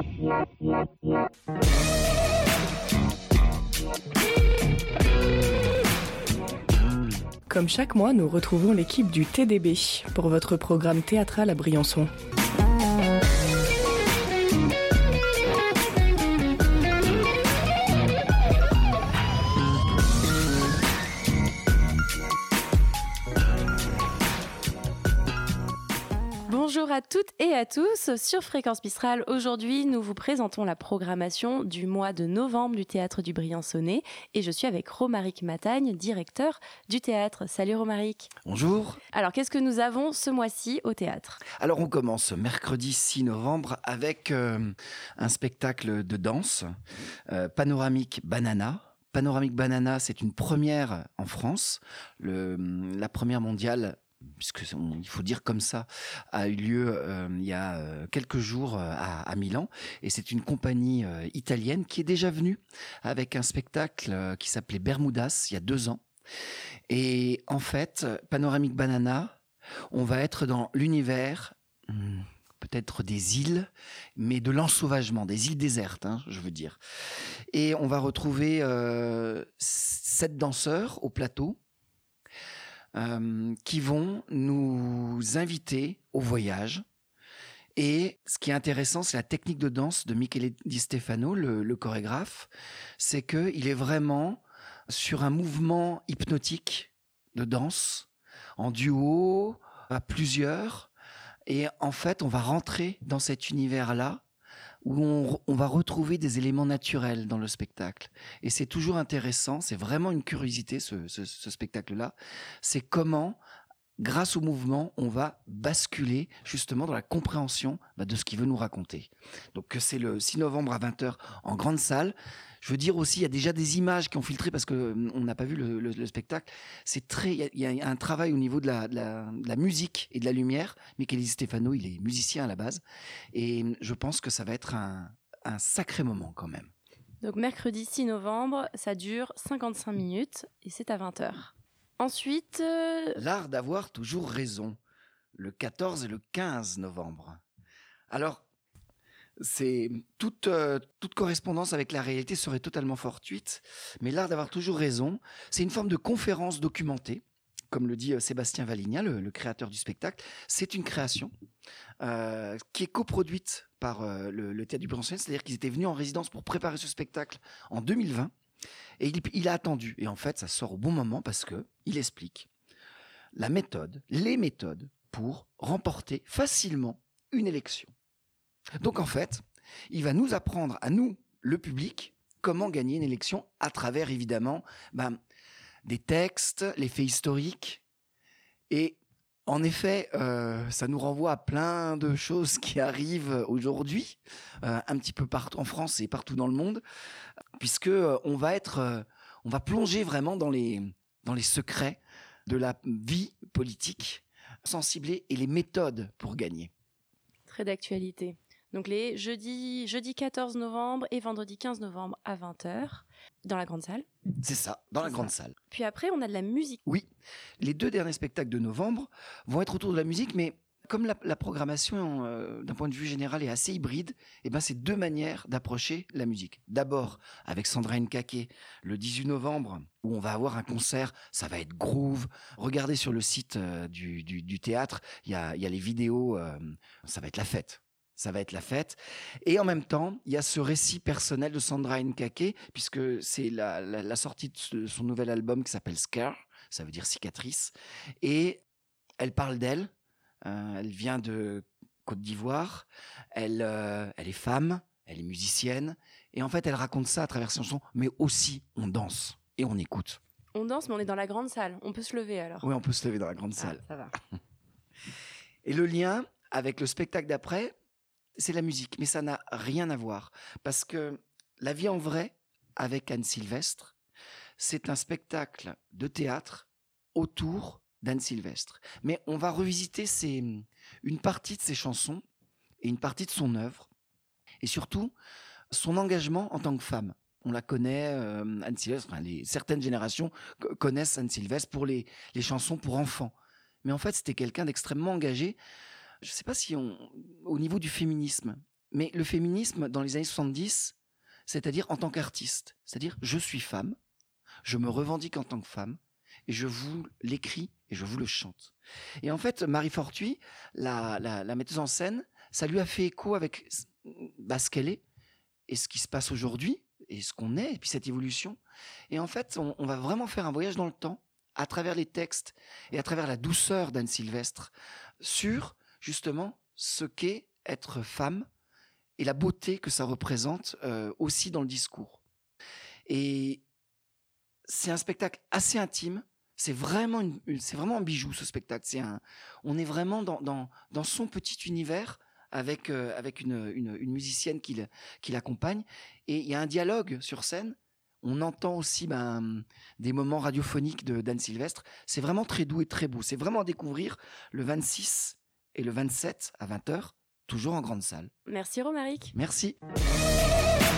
Comme chaque mois, nous retrouvons l'équipe du TDB pour votre programme théâtral à Briançon. Bonjour à toutes et à tous, sur Fréquence Mistral, aujourd'hui nous vous présentons la programmation du mois de novembre du Théâtre du Briançonnais et je suis avec Romaric Matagne, directeur du théâtre. Salut Romaric. Bonjour. Alors qu'est-ce que nous avons ce mois-ci au théâtre ? Alors on commence mercredi 6 novembre avec un spectacle de danse, Panoramic Banana. Panoramic Banana, c'est une première en France, la première mondiale, puisque il faut dire comme ça, a eu lieu il y a quelques jours à Milan, et c'est une compagnie italienne qui est déjà venue avec un spectacle qui s'appelait Bermudas il y a 2 ans. Et en fait, Panoramic Banana, on va être dans l'univers peut-être des îles, mais de l'ensauvagement, des îles désertes, je veux dire. Et on va retrouver 7 danseurs au plateau qui vont nous inviter au voyage. Et ce qui est intéressant, c'est la technique de danse de Michele Di Stefano, le chorégraphe. C'est qu'il est vraiment sur un mouvement hypnotique de danse, en duo, à plusieurs. Et en fait, on va rentrer dans cet univers-là où on va retrouver des éléments naturels dans le spectacle. Et c'est toujours intéressant, c'est vraiment une curiosité ce spectacle-là. C'est comment, grâce au mouvement, on va basculer justement dans la compréhension de ce qu'il veut nous raconter. Donc c'est le 6 novembre à 20h en grande salle. Je veux dire aussi, il y a déjà des images qui ont filtré parce que on n'a pas vu le spectacle. C'est il y a un travail au niveau de la musique et de la lumière. Michele Di Stefano, il est musicien à la base. Et je pense que ça va être un sacré moment quand même. Donc mercredi 6 novembre, ça dure 55 minutes et c'est à 20h. Ensuite... L'art d'avoir toujours raison, le 14 et le 15 novembre. Alors, c'est toute correspondance avec la réalité serait totalement fortuite, mais l'art d'avoir toujours raison, c'est une forme de conférence documentée, comme le dit Sébastien Valigna, le créateur du spectacle. C'est une création qui est coproduite par le Théâtre du Briançonnais, c'est-à-dire qu'ils étaient venus en résidence pour préparer ce spectacle en 2020. Et il a attendu. Et en fait, ça sort au bon moment parce que il explique les méthodes pour remporter facilement une élection. Donc en fait, il va nous apprendre à nous, le public, comment gagner une élection à travers évidemment des textes, les faits historiques. Et en effet, ça nous renvoie à plein de choses qui arrivent aujourd'hui, un petit peu partout en France et partout dans le monde, puisque on va plonger vraiment dans les secrets de la vie politique, sans cibler et les méthodes pour gagner. Très d'actualité. Donc les jeudi 14 novembre et vendredi 15 novembre à 20h dans la grande salle. C'est ça, dans la grande salle. Puis après, on a de la musique. Oui, les 2 derniers spectacles de novembre vont être autour de la musique, mais comme la programmation, d'un point de vue général, est assez hybride, c'est 2 manières d'approcher la musique. D'abord, avec Sandra Nkake, le 18 novembre, où on va avoir un concert, ça va être groove. Regardez sur le site du théâtre, il y a les vidéos, ça va être la fête. Ça va être la fête. Et en même temps, il y a ce récit personnel de Sandra Nkake, puisque c'est la sortie de son nouvel album qui s'appelle Scar, ça veut dire cicatrice. Et elle parle d'elle. Elle vient de Côte d'Ivoire. Elle est femme, elle est musicienne. Et en fait, elle raconte ça à travers ses chansons, mais aussi on danse et on écoute. On danse, mais on est dans la grande salle. On peut se lever alors. Oui, on peut se lever dans la grande salle. Ça va. Et le lien avec le spectacle d'après, c'est la musique, mais ça n'a rien à voir. Parce que La vie en vrai, avec Anne Sylvestre, c'est un spectacle de théâtre autour d'Anne Sylvestre. Mais on va revisiter une partie de ses chansons et une partie de son œuvre. Et surtout, son engagement en tant que femme. On la connaît, Anne Sylvestre, certaines générations connaissent Anne Sylvestre pour les chansons pour enfants. Mais en fait, c'était quelqu'un d'extrêmement engagé. Je ne sais pas si au niveau du féminisme, Mais le féminisme, dans les années 70, c'est-à-dire en tant qu'artiste, c'est-à-dire je suis femme, je me revendique en tant que femme, et je vous l'écris et je vous le chante. Et en fait, Marie Fortuit, la metteuse en scène, ça lui a fait écho avec ce qu'elle est, et ce qui se passe aujourd'hui, et ce qu'on est, et puis cette évolution. Et en fait, on va vraiment faire un voyage dans le temps, à travers les textes, et à travers la douceur d'Anne Sylvestre, sur, justement, ce qu'est être femme, et la beauté que ça représente aussi dans le discours. Et c'est un spectacle assez intime. C'est vraiment un bijou, ce spectacle. On est vraiment dans son petit univers avec une musicienne qui l'accompagne. Et il y a un dialogue sur scène. On entend aussi des moments radiophoniques d'Anne Sylvestre. C'est vraiment très doux et très beau. C'est vraiment à découvrir le 26 et le 27 à 20h, toujours en grande salle. Merci Romaric. Merci.